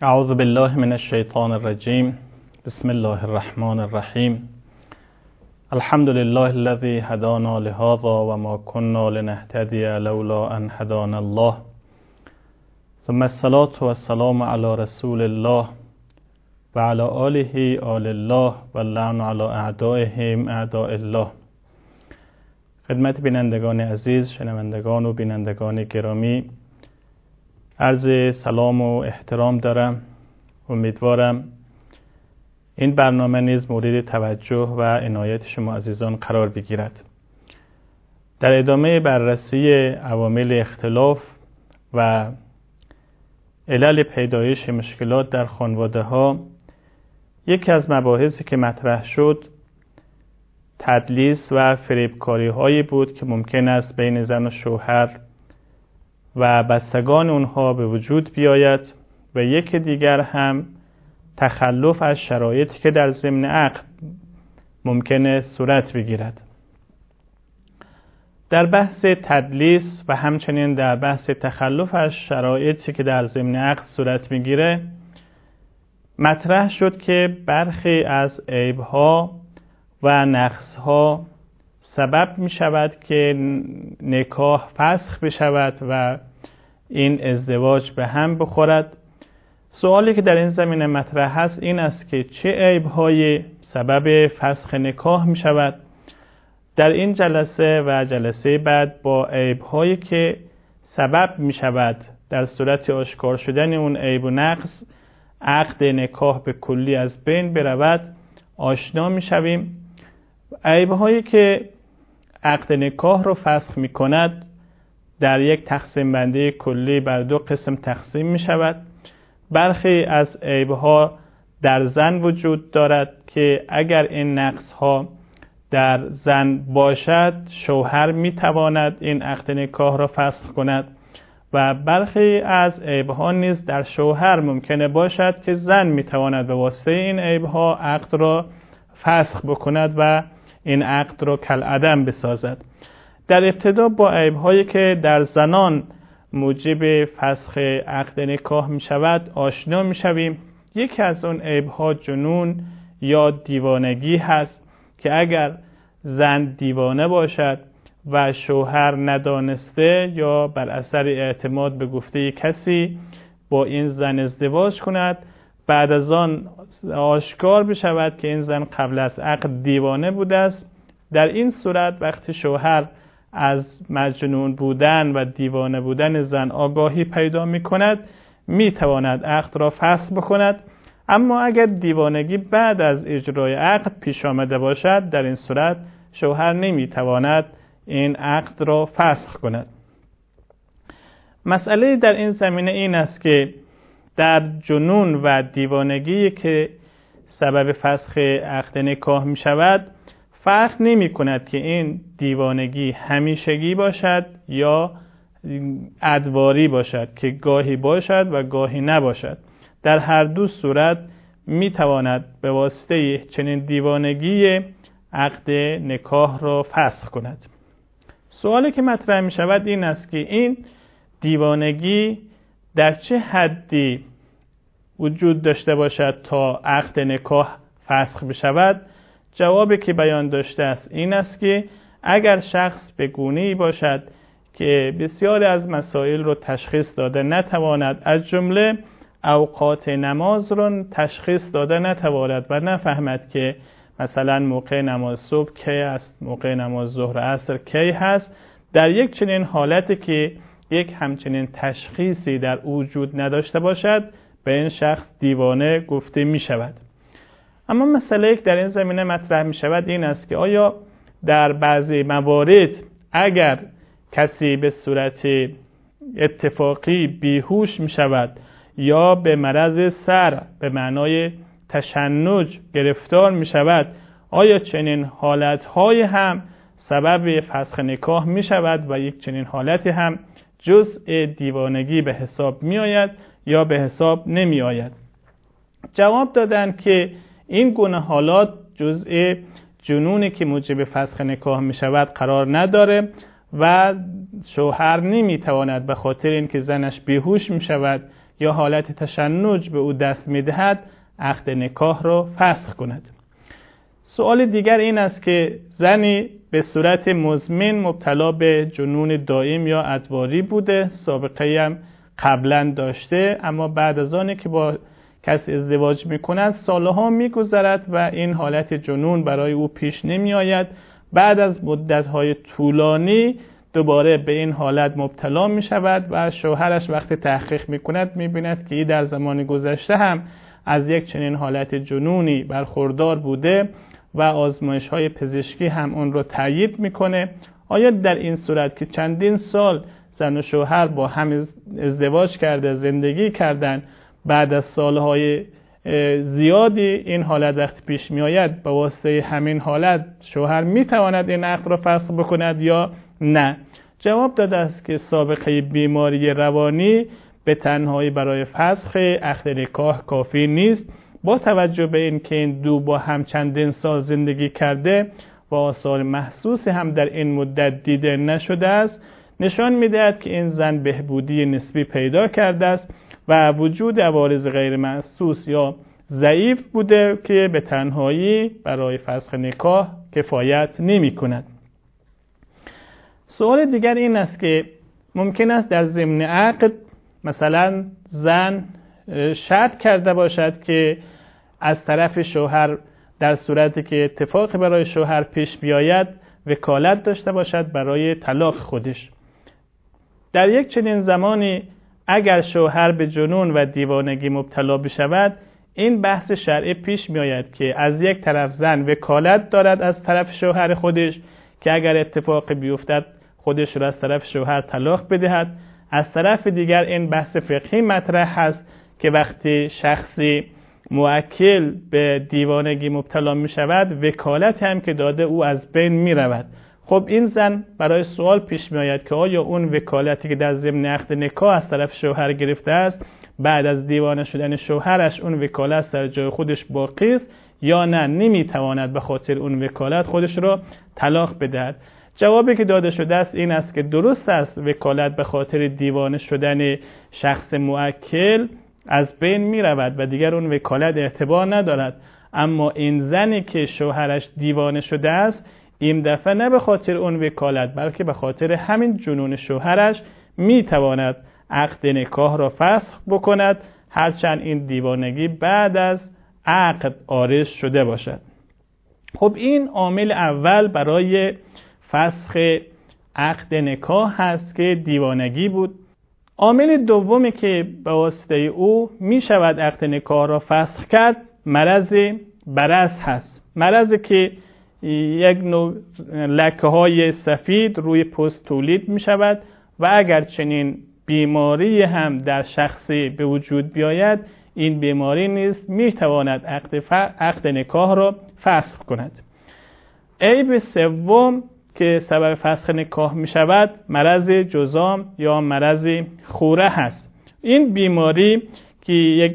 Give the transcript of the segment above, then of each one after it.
اعوذ بالله من الشیطان الرجیم. بسم الله الرحمن الرحیم. الحمد لله الذي هدانا لهذا وما كنا لنهتدي لولا ان هدانا الله. ثم الصلاة والسلام على رسول الله وعلى آله آل الله واللعن على اعدائهم اعداء الله. خدمت بینندگان عزیز، شنوندگان و بینندگان گرامی، عرض سلام و احترام دارم. امیدوارم این برنامه نیز مورد توجه و عنایت شما عزیزان قرار بگیرد. در ادامه بررسی عوامل اختلاف و علل پیدایش مشکلات در خانواده ها، یکی از مباحثی که مطرح شد تدلیس و فریبکاری هایی بود که ممکن است بین زن و شوهر و بستگان اونها به وجود بیاید و یک دیگر هم تخلف از شرایطی که در ضمن عقد ممکنه صورت بگیرد. در بحث تدلیس و همچنین در بحث تخلف از شرایطی که در ضمن عقد صورت میگیره مطرح شد که برخی از عیب‌ها و نقص‌ها سبب می شود که نکاح فسخ بشود و این ازدواج به هم بخورد. سوالی که در این زمینه مطرح هست این است که چه عیب‌های سبب فسخ نکاح می شود؟ در این جلسه و جلسه بعد با عیب‌هایی که سبب می شود در صورت آشکار شدن اون عیب و نقص عقد نکاح به کلی از بین برود آشنا می شویم. عیب‌هایی که عقد نکاح رو فسخ می کند در یک تقسیم بندی کلی بر دو قسم تقسیم می شود. برخی از عیب‌ها در زن وجود دارد که اگر این نقص‌ها در زن باشد شوهر می تواند این عقد نکاح را فسخ کند و برخی از عیب‌ها نیز در شوهر ممکنه باشد که زن می تواند به واسطه این عیب‌ها عقد را فسخ بکند و این عقد را کالعدم بسازد. در ابتدا با عیب‌هایی که در زنان موجب فسخ عقد نکاح می شود آشنا می شویم. یکی از اون عیب‌ها جنون یا دیوانگی هست که اگر زن دیوانه باشد و شوهر ندانسته یا بر اثر اعتماد به گفته کسی با این زن ازدواج کند، بعد از آن آشکار بشود که این زن قبل از عقد دیوانه بوده است، در این صورت وقتی شوهر از مجنون بودن و دیوانه بودن زن آگاهی پیدا می کند می تواند عقد را فسخ بکند. اما اگر دیوانگی بعد از اجرای عقد پیش آمده باشد در این صورت شوهر نمی تواند این عقد را فسخ کند. مسئله در این زمینه این است که در جنون و دیوانگی که سبب فسخ عقد نکاح می شود فرق نمی کند که این دیوانگی همیشگی باشد یا ادواری باشد که گاهی باشد و گاهی نباشد. در هر دو صورت می تواند به واسطه چنین دیوانگی عقد نکاح را فسخ کند. سوالی که مطرح می شود این است که این دیوانگی در چه حدی وجود داشته باشد تا عقد نکاح فسخ بشود؟ جوابی که بیان داشته است این است که اگر شخص به گونه‌ای باشد که بسیاری از مسائل رو تشخیص داده نتواند، از جمله اوقات نماز رو تشخیص داده نتواند و نفهمد که مثلا موقع نماز صبح کی است، موقع نماز ظهر عصر کی هست، در یک چنین حالتی که یک همچنین تشخیصی در وجود نداشته باشد به این شخص دیوانه گفته می شود. اما مسئله که در این زمینه مطرح می شود این است که آیا در بعضی موارد اگر کسی به صورت اتفاقی بیهوش می شود یا به مرض سر به معنای تشنج گرفتار می شود، آیا چنین حالتهای هم سبب فسخ نکاح می شود و یک چنین حالتی هم جزء دیوانگی به حساب می آید یا به حساب نمی آید؟ جواب دادن که این گونه حالات جزء جنونی که موجب فسخ نکاح می شود قرار نداره و شوهر نمی تواند به خاطر اینکه زنش بیهوش می شود یا حالت تشنج به او دست می‌دهد عقد نکاح را فسخ کند. سوال دیگر این است که زنی به صورت مزمن مبتلا به جنون دائم یا ادواری بوده، سابقه هم قبلا داشته، اما بعد از آنی که با کسی ازدواج میکند سالها میگذرد و این حالت جنون برای او پیش نمی آید. بعد از مدت‌های طولانی دوباره به این حالت مبتلا می شود و شوهرش وقتی تحقیق می کند می بیند که این در زمان گذشته هم از یک چنین حالت جنونی برخوردار بوده و آزمایش‌های پزشکی هم اون رو تایید میکنه. آیا در این صورت که چندین سال زن و شوهر با هم ازدواج کرده، زندگی کردن، بعد از سالهای زیادی این حالت وقت پیش می آید، با واسطه همین حالت شوهر می تواند این عقد را فسخ بکند یا نه؟ جواب داده است که سابقه بیماری روانی به تنهایی برای فسخ عقد نکاح کافی نیست. با توجه به این که این دو با هم چندین سال زندگی کرده و آثار محسوسی هم در این مدت دیده نشده است، نشان می‌دهد که این زن بهبودی نسبی پیدا کرده است و وجود عوارض غیر محسوس یا ضعیف بوده که به تنهایی برای فسخ نکاح کفایت نمی‌کند. سوال دیگر این است که ممکن است در ضمن عقد مثلا زن شرط کرده باشد که از طرف شوهر در صورتی که اتفاقی برای شوهر پیش بیاید وکالت داشته باشد برای طلاق خودش. در یک چنین زمانی اگر شوهر به جنون و دیوانگی مبتلا بشود، این بحث شرعی پیش می آید که از یک طرف زن وکالت دارد از طرف شوهر خودش که اگر اتفاقی بیفتد خودش را از طرف شوهر طلاق بدهد. از طرف دیگر این بحث فقهی مطرح هست که وقتی شخصی موکل به دیوانگی مبتلا می شود، وکالت هم که داده او از بین می رود. خب این زن برای سوال پیش می آید که آیا اون وکالتی که در ضمن عقد نکاح از طرف شوهر گرفته است، بعد از دیوانه شدن شوهرش اون وکالت در جای خودش باقی است یا نه، نمی تواند به خاطر اون وکالت خودش را طلاق بدهد؟ جوابی که داده شده است این است که درست است وکالت به خاطر دیوانه شدن شخص موکل از بین می رود و دیگر اون وکالت اعتبار ندارد، اما این زنی که شوهرش دیوانه شده است این دفعه نه به خاطر اون وکالت بلکه به خاطر همین جنون شوهرش می تواند عقد نکاح را فسخ بکند، هرچند این دیوانگی بعد از عقد عارض شده باشد. خب این عامل اول برای فسخ عقد نکاح هست که دیوانگی بود. عامل دومی که به واسطه او می شود عقد نکاح را فسخ کرد مرض برص هست. مرضی که یک نوع لکه های سفید روی پوست تولید می شود و اگر چنین بیماری هم در شخصی به وجود بیاید، این بیماری نیز می تواند عقد نکاح را فسخ کند. عیب سوم که سبب فسخ نکاح می شود مرض جذام یا مرض خوره هست. این بیماری که یک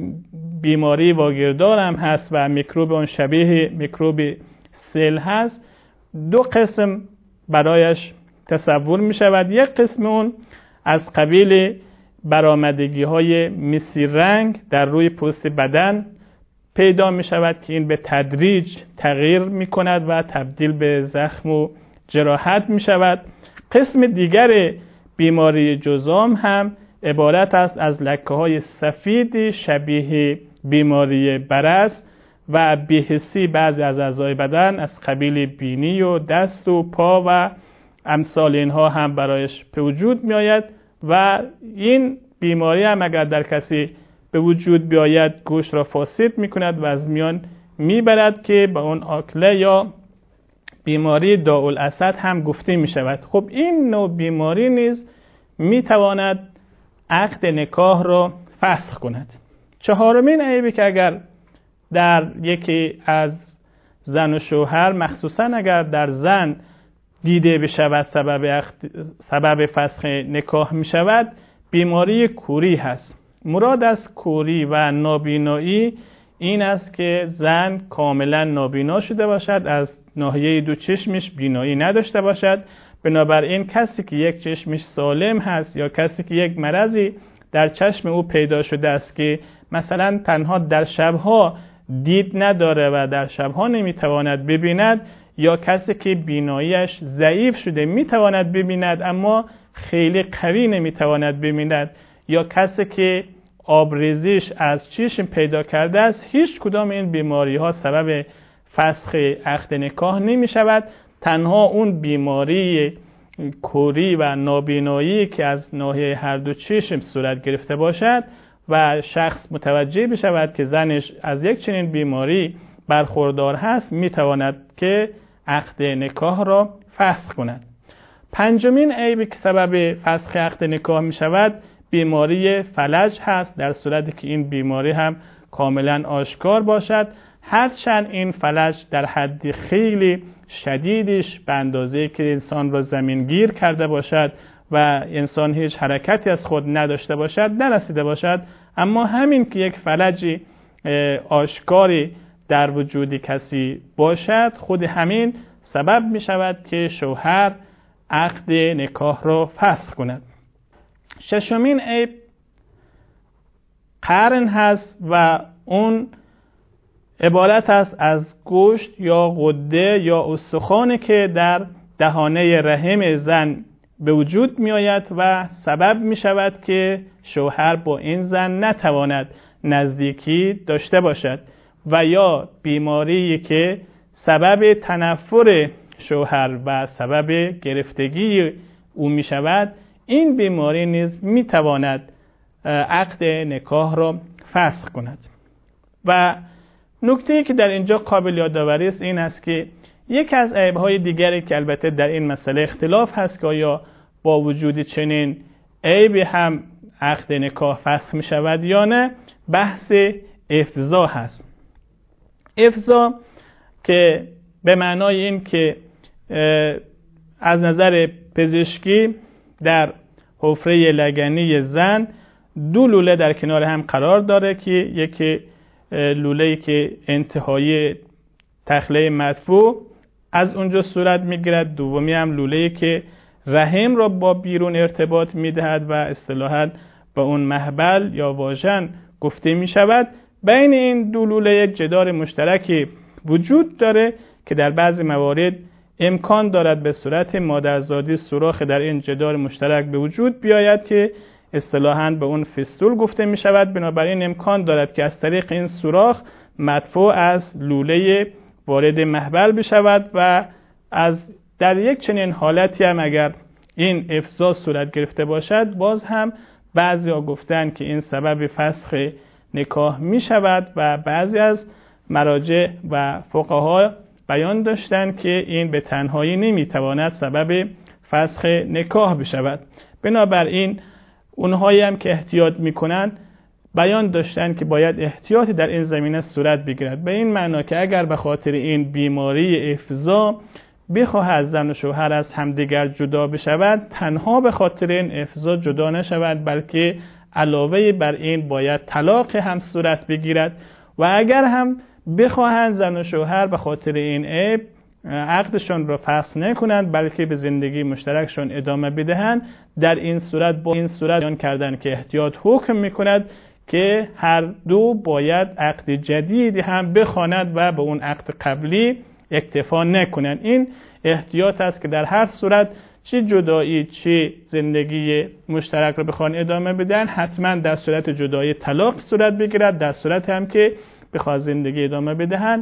بیماری واگیردار هم هست و میکروب اون شبیه میکروب سل هست، دو قسم برایش تصور می شود. یک قسم اون از قبیل برآمدگی های مسی رنگ در روی پوست بدن پیدا می شود که این به تدریج تغییر می کند و تبدیل به زخم و جراحت می شود. قسم دیگر بیماری جذام هم عبارت است از لکه های سفید شبیه بیماری برص و بی‌حسی بعضی از اعضای بدن از قبیل بینی و دست و پا و امثال اینها هم برایش به وجود می آید و این بیماری هم اگر در کسی به وجود بیاید گوشت را فاسد می کند و از میان می برد که به اون آکله یا بیماری داءالاسد هم گفته می شود. خب این نوع بیماری نیز می تواند عقد نکاح را فسخ کند. چهارمین عیبی که اگر در یکی از زن و شوهر، مخصوصا اگر در زن دیده بشود سبب فسخ نکاح می شود، بیماری کوری هست. مراد از کوری و نابینایی این است که زن کاملا نابینا شده باشد، از ناحیه دو چشمش بینایی نداشته باشد. بنابراین کسی که یک چشمش سالم هست یا کسی که یک مرضی در چشم او پیدا شده است که مثلا تنها در شبها دید نداره و در شبها نمیتواند ببیند، یا کسی که بیناییش ضعیف شده میتواند ببیند اما خیلی قوی نمیتواند ببیند، یا کسی که آبریزش از چشم پیدا کرده است، هیچ کدام این بیماری ها سبب فسخ عقد نکاح نمی شود. تنها اون بیماری کوری و نابینایی که از ناحیه هر دو چشم صورت گرفته باشد و شخص متوجه بشود که زنش از یک چنین بیماری برخوردار هست، می تواند که عقد نکاح را فسخ کند. پنجمین عیبی که سبب فسخ عقد نکاح می شود بیماری فلج هست، در صورتی که این بیماری هم کاملا آشکار باشد. هرچند این فلج در حد خیلی شدیدش به اندازه‌ای که انسان را زمین گیر کرده باشد و انسان هیچ حرکتی از خود نداشته باشد نرسیده باشد، اما همین که یک فلج آشکاری در وجود کسی باشد خود همین سبب می شود که شوهر عقد نکاح را فسخ کند. ششمین عیب قرن هست و اون عبارت است از گوشت یا غده یا استخوانی که در دهانه رحم زن به وجود می آید و سبب می شود که شوهر با این زن نتواند نزدیکی داشته باشد، و یا بیماری که سبب تنفر شوهر و سبب گرفتگی او می شود، این بیماری نیز می تواند عقد نکاح را فسخ کند. و نکته‌ای که در اینجا قابل یادآوری است این است که یک از عیب‌های دیگری که البته در این مسئله اختلاف هست که آیا با وجود چنین عیبی هم عقد نکاح فسخ می شود یا نه، بحث افضا هست. افضا که به معنای این که از نظر پزشکی در حفره لگنی زن دو لوله در کنار هم قرار داره که یکی لوله‌ای که انتهای تخله مدفوع از اونجا صورت میگیرد، دومی هم لوله‌ای که رحم را با بیرون ارتباط میدهد و اصطلاحاً به اون مهبل یا واژن گفته میشود. بین این دو لوله یک جدار مشترکی وجود داره که در بعضی موارد امکان دارد به صورت مادرزادی سوراخ در این جدار مشترک به وجود بیاید که اصطلاحاً به اون فیستول گفته می شود. بنابراین امکان دارد که از طریق این سوراخ مدفوع از لوله وارد مهبل بشود و از در یک چنین حالتی هم اگر این افضا صورت گرفته باشد، باز هم بعضی ها گفتن که این سبب فسخ نکاح می شود و بعضی از مراجع و فقها بیان داشتن که این به تنهایی نمی تواند سبب فسخ نکاح بشود. بنابراین اونهایی هم که احتیاط میکنن بیان داشتن که باید احتیاطی در این زمینه صورت بگیرد، به این معنا که اگر به خاطر این بیماری افضا بخواهد زن و شوهر از همدیگر جدا بشود، تنها به خاطر این افضا جدا نشود، بلکه علاوه بر این باید طلاق هم صورت بگیرد. و اگر هم بخواهند زن و شوهر به خاطر این عیب عقدشون را فسخ نکنند بلکه به زندگی مشترکشون ادامه بدهند، در این صورت با این صورت بیان کردن که احتیاط حکم میکند که هر دو باید عقد جدیدی هم بخواند و به اون عقد قبلی اکتفا نکنند. این احتیاط است که در هر صورت چه جدایی چه زندگی مشترک را بخوان ادامه بدن، حتما در صورت جدایی طلاق صورت بگیرد، در صورت هم که بخواد زندگی ادامه بدهند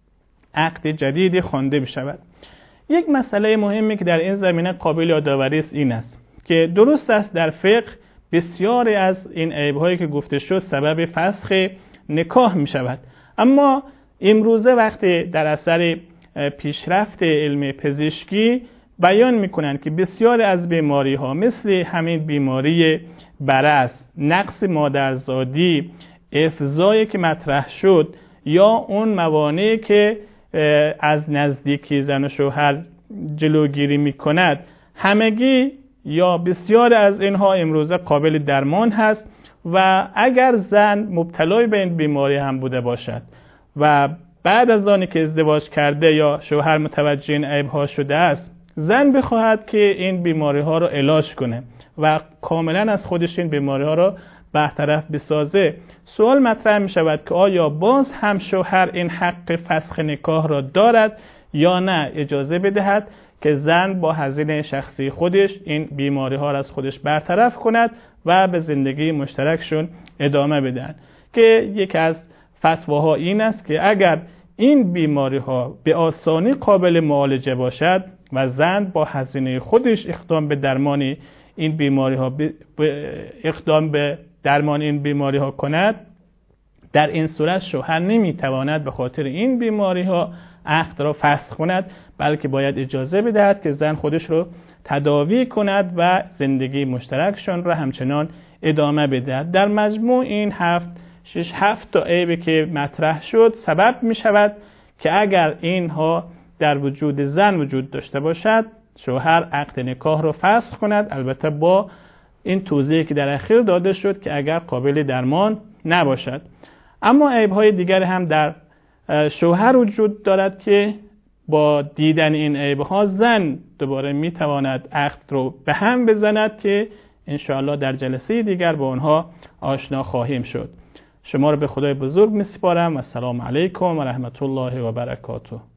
عقد جدیدی خوانده بشود. یک مسئله مهمی که در این زمینه قابل یادآوری است این است که درست است در فقه بسیاری از این عیب‌هایی که گفته شد سبب فسخ نکاح می شود، اما امروزه وقتی در اثر پیشرفت علم پزشکی بیان می کنند که بسیاری از بیماری ها مثل همین بیماری برص، نقص مادرزادی، افضایی که مطرح شد یا اون موانعی که از نزدیکی زن و شوهر جلوگیری می کند، همگی یا بسیار از اینها امروزه قابل درمان هست و اگر زن مبتلای به این بیماری هم بوده باشد و بعد از آنی که ازدواج کرده یا شوهر متوجه این عیب‌ها شده است، زن بخواهد که این بیماری ها رو علاج کنه و کاملا از خودش این بیماری ها رو برطرف بسازه، سوال مطرح می شود که آیا باز هم شوهر این حق فسخ نکاح را دارد یا نه اجازه بدهد که زن با هزینه شخصی خودش این بیماری ها را از خودش برطرف کند و به زندگی مشترکشون ادامه بدن. که یکی از فتواها این است که اگر این بیماری ها به آسانی قابل معالجه باشد و زن با هزینه خودش اقدام به درمان این بیماری ها کند، در این صورت شوهر نمیتواند به خاطر این بیماری ها عقد را فسخ کند، بلکه باید اجازه بدهد که زن خودش رو تداوی کند و زندگی مشترکشان را همچنان ادامه بدهد. در مجموع این 7 تا عیبی که مطرح شد سبب می شود که اگر اینها در وجود زن وجود داشته باشد، شوهر عقد نکاح را فسخ کند، البته با این توضیحی که در اخیر داده شد که اگر قابل درمان نباشد. اما عیب‌های دیگر هم در شوهر وجود دارد که با دیدن این عیب‌ها زن دوباره میتواند عقد رو به هم بزند که انشاءالله در جلسه دیگر با آنها آشنا خواهیم شد. شما رو به خدای بزرگ میسپارم. السلام علیکم و رحمت الله و برکاته.